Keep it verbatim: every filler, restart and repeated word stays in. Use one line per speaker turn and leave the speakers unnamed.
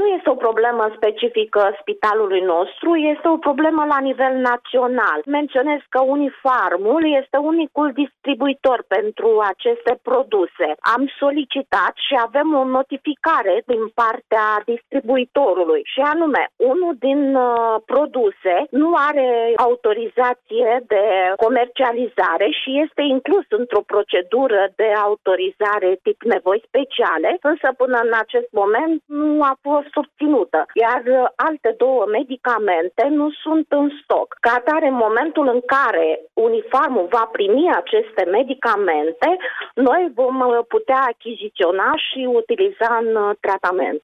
este o problemă specifică spitalului nostru, este o problemă la nivel național. Menționez că Unifarmul este unicul distribuitor pentru aceste produse. Am solicitat și avem o notificare din partea distribuitorului și anume, unul din uh, produse nu are autorizație de comercializare și este inclus într-o procedură de autorizare tip nevoi speciale, însă până în acest moment nu a fost obținută, iar alte două medicamente nu sunt în stoc. Ca atare, în momentul în care Unifarmul va primi aceste medicamente, noi vom putea achiziționa și utiliza în tratament.